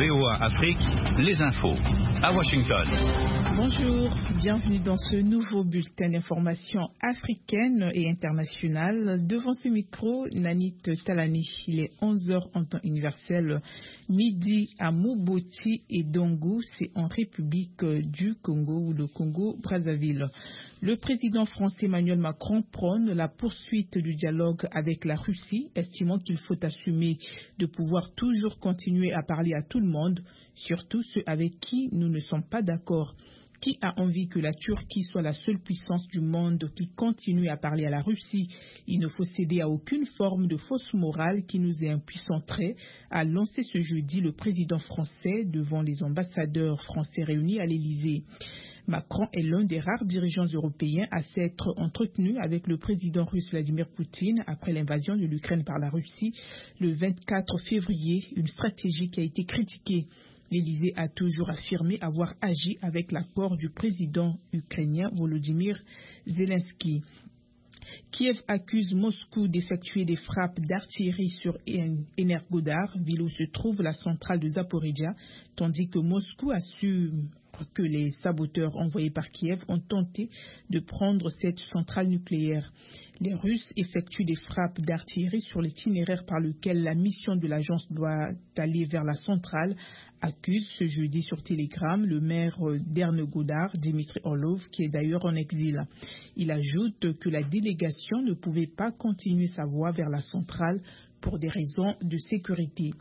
VOA Afrique, les infos. À Washington. Bonjour, bienvenue dans ce nouveau bulletin d'information africaine et internationale. Devant ce micro, Nanit Talani, il est 11h en temps universel, midi à Moboti et Dongo, c'est en République du Congo ou le Congo-Brazzaville. Le président français Emmanuel Macron prône la poursuite du dialogue avec la Russie, estimant qu'il faut assumer de pouvoir toujours continuer à parler à tout le monde, surtout ceux avec qui nous ne sommes pas d'accord. Qui a envie que la Turquie soit la seule puissance du monde qui continue à parler à la Russie? Il ne faut céder à aucune forme de fausse morale qui nous impuissanterait, a lancé ce jeudi le président français devant les ambassadeurs français réunis à l'Élysée. Macron est l'un des rares dirigeants européens à s'être entretenu avec le président russe Vladimir Poutine après l'invasion de l'Ukraine par la Russie le 24 février, une stratégie qui a été critiquée. L'Élysée a toujours affirmé avoir agi avec l'accord du président ukrainien Volodymyr Zelensky. Kiev accuse Moscou d'effectuer des frappes d'artillerie sur Energodar, ville où se trouve la centrale de Zaporizhzhia, tandis que Moscou assume que les saboteurs envoyés par Kiev ont tenté de prendre cette centrale nucléaire. Les Russes effectuent des frappes d'artillerie sur l'itinéraire par lequel la mission de l'agence doit aller vers la centrale, accuse ce jeudi sur Telegram le maire d'Ernegodar, Dimitri Orlov, qui est d'ailleurs en exil. Il ajoute que la délégation ne pouvait pas continuer sa voie vers la centrale pour des raisons de sécurité.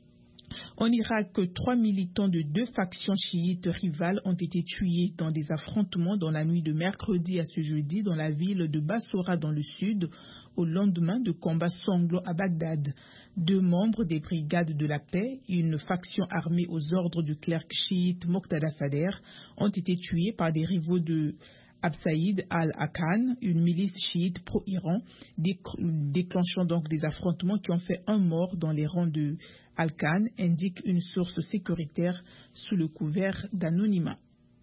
En Irak, 3 militants de 2 factions chiites rivales ont été tués dans des affrontements dans la nuit de mercredi à ce jeudi dans la ville de Bassora dans le sud, au lendemain de combats sanglants à Bagdad. 2 membres des brigades de la paix, une faction armée aux ordres du clerc chiite Moqtada Sadr, ont été tués par des rivaux de Absaïd al-Hakan, une milice chiite pro-Iran, déclenchant donc des affrontements qui ont fait un mort dans les rangs de Al-Khan, indique une source sécuritaire sous le couvert d'anonymat.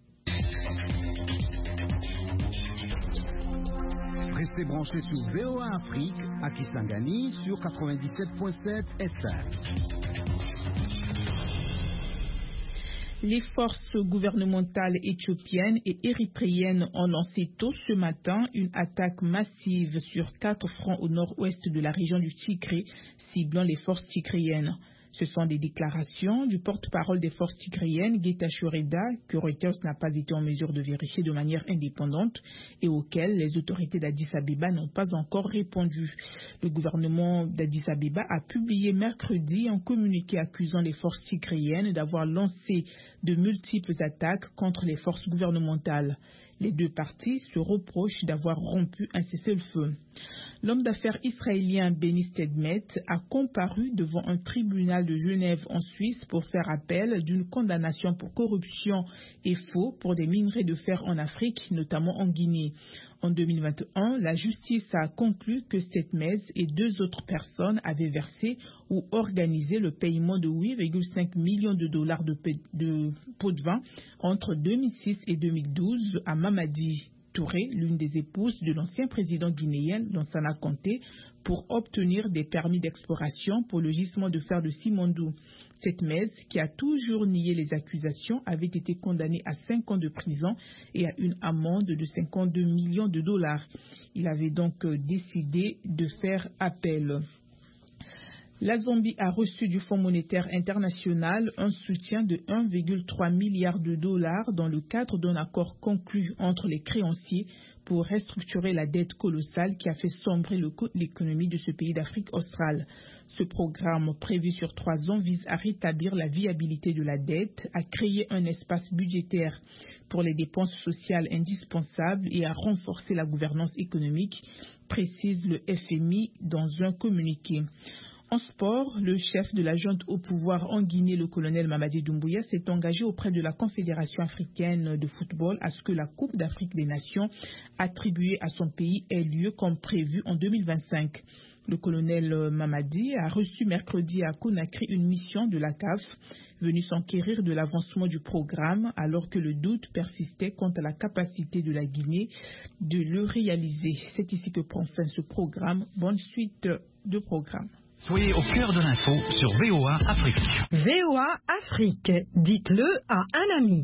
Restez branchés sur VOA Afrique à Kisangani sur 97.7 FM. Les forces gouvernementales éthiopiennes et érythréennes ont lancé tôt ce matin une attaque massive sur 4 fronts au nord-ouest de la région du Tigré, ciblant les forces tigréennes. Ce sont des déclarations du porte-parole des forces tigréennes, Getachew Reda, que Reuters n'a pas été en mesure de vérifier de manière indépendante et auxquelles les autorités d'Addis Abeba n'ont pas encore répondu. Le gouvernement d'Addis Abeba a publié mercredi un communiqué accusant les forces tigréennes d'avoir lancé de multiples attaques contre les forces gouvernementales. Les 2 parties se reprochent d'avoir rompu un cessez-le-feu. L'homme d'affaires israélien Benny Stedmet a comparu devant un tribunal de Genève en Suisse pour faire appel d'une condamnation pour corruption et faux pour des minerais de fer en Afrique, notamment en Guinée. En 2021, la justice a conclu que Stedmet et 2 autres personnes avaient versé ou organisé le paiement de 8,5 millions de dollars de pots de vin entre 2006 et 2012 à Mamadi Touré, l'une des épouses de l'ancien président guinéen Lansana Conté, pour obtenir des permis d'exploration pour le gisement de fer de Simandou. Stedmet, qui a toujours nié les accusations, avait été condamné à 5 ans de prison et à une amende de 52 millions de dollars. Il avait donc décidé de faire appel. La Zambie a reçu du Fonds monétaire international un soutien de 1,3 milliard de dollars dans le cadre d'un accord conclu entre les créanciers pour restructurer la dette colossale qui a fait sombrer l'économie de ce pays d'Afrique australe. Ce programme, prévu sur 3 ans, vise à rétablir la viabilité de la dette, à créer un espace budgétaire pour les dépenses sociales indispensables et à renforcer la gouvernance économique, précise le FMI dans un communiqué. En sport, le chef de la junte au pouvoir en Guinée, le colonel Mamadi Doumbouya, s'est engagé auprès de la Confédération africaine de football à ce que la Coupe d'Afrique des Nations attribuée à son pays ait lieu comme prévu en 2025. Le colonel Mamadi a reçu mercredi à Conakry une mission de la CAF venue s'enquérir de l'avancement du programme alors que le doute persistait quant à la capacité de la Guinée de le réaliser. C'est ici que prend fin ce programme. Bonne suite de programme. Soyez au cœur de l'info sur VOA Afrique. VOA Afrique, dites-le à un ami.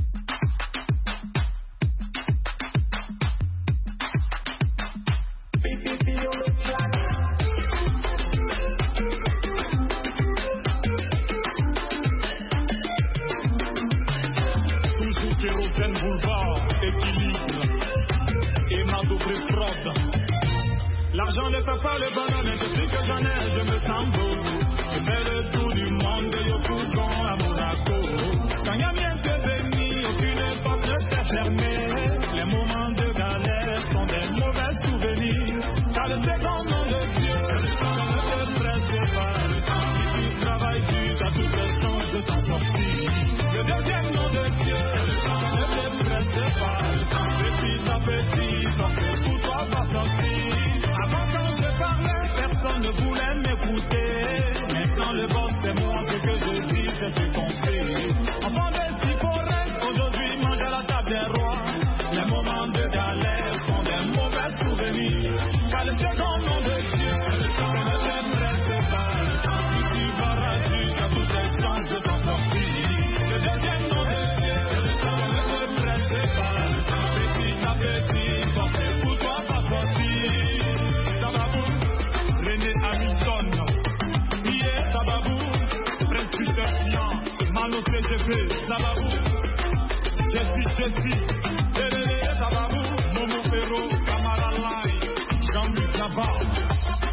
Boulevard, équilibre et ma double fraude. L'argent ne fait pas le bonheur, mais depuis que j'en ai, je me sens beau. Je fais le tour du monde de Yopougon à Monaco. Quand y a bien que béni, aucune porte ne s'est fermée. Les moments de galère sont des mauvais souvenirs. Car le second nom de Dieu, ne te presse pas. Si tu travailles dur, t'as toutes les chances de t'en sortir. Le deuxième nom de Dieu, ne te presse pas. Petit à petit, parce pour toi va sortir. Avant quand je parlais, personne ne voulait m'écouter. Maintenant le boss c'est moi, ce que je dis, c'est ce qu'on fait. Enfant de Siporel, aujourd'hui mange à la table des rois. Les moments de galère sont des mauvais souvenirs. Car le second nom de Dieu, ne te presse pas. Si tu vas rager, t'as toutes les chances de t'en sortir. Le deuxième nom de Dieu, ne te presse pas. Petit à petit, forcé pour toi va sortir. Sababou, René Hamilton, Pierre Sababou, Prince Peter Sian, Malo CGP, Sababou, Jessie, Dédé Sababou, Momo Ferro, Kamara Lai, Jean-Luc Navarre.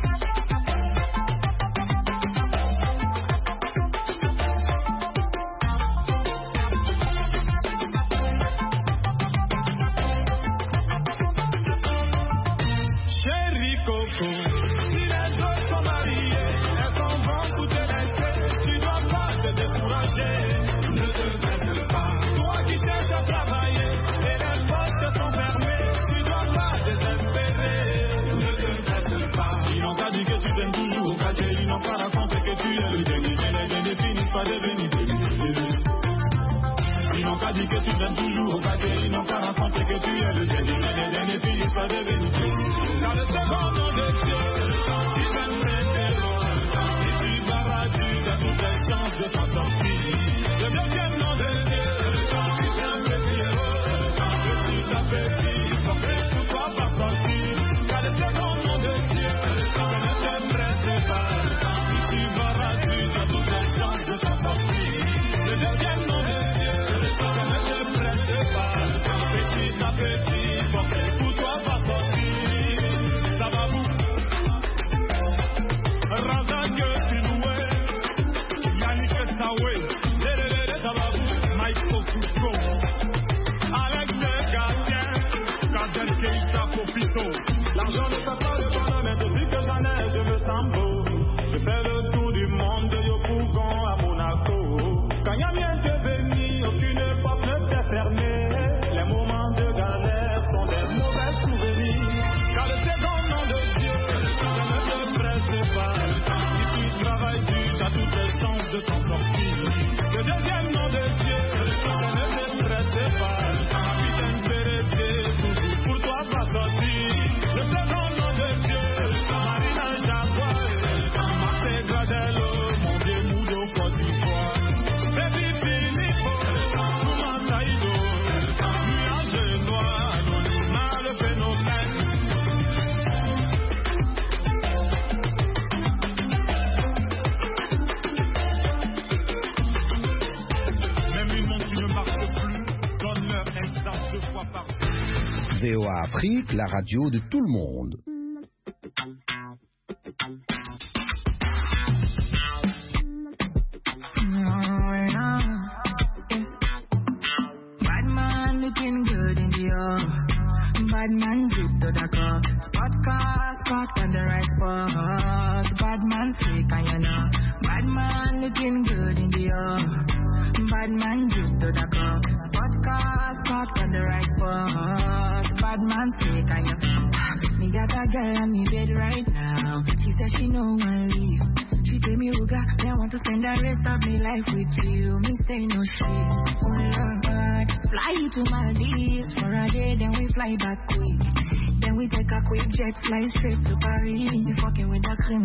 Ils n'ont pas dit que tu t'aimes toujours au passé, ils n'ont pas raconté que tu es le génie, mais les derniers filles pas devenu. Car le second nom de Dieu, il va me prêter et tu vas rager, t'as toutes les chances de t'en sortir. Le deuxième nom de Dieu, il vient me prêter petit à petit, forcé pour toi va sortir. Car le second nom de Dieu, ne te prête pas, tu vas rager, t'as toutes les chances de t'en sortir. Le deuxième nom de Dieu, ne te prête pas, petit à petit, forcé pour toi va sortir. Ça va vous Razak Tinoué, Yannick Saoué, ça va vous Mike Osusko, Alex Gardien, Kader Keita Popito. L'argent ne fait pas le bonheur, mais depuis que j'en ai, je me sens beau. Je fais le tour du monde de Yopougon à Monaco. Quand y a bien que béni, aucune porte ne s'est fermée. Les moments de galère sont des mauvais souvenirs. Car le second nom de Dieu, ne te presse pas. Si tu travailles dur, t'as toutes les chances de t'en sortir. Le deuxième nom de Dieu, ne te presse pas. Capitaine Pérété, toujours pour toi va sortir. Le second nom de Dieu, Marina Jaguar, Marseille Gradello, mon Dieu Moudo Côte d'Ivoire. Baby Philippe, Touma Saïdo, Nuage Noir, Anonymat le phénomène. Même une montre qui ne marche plus, donne-leur un star 2 fois par jour. VOA Afrique, la radio de tout le monde. Bad man looking good in the off. Bad man drip to the cup. Spot car, parked on the right spot. Bad man sick and you know. Bad man looking good in the off. Bad man drip to the cup. Spot car, parked on the right spot. Bad man sick and you know. Me got a girl on me bed right now. She said she no one leave. She tell me, Ruga, I want to spend the rest of my life with you. Me say no shit. Oh Lord, fly to Maldives for a day, then we fly back quick. Then we take a quick jet, fly straight to Paris. You fucking with the cream.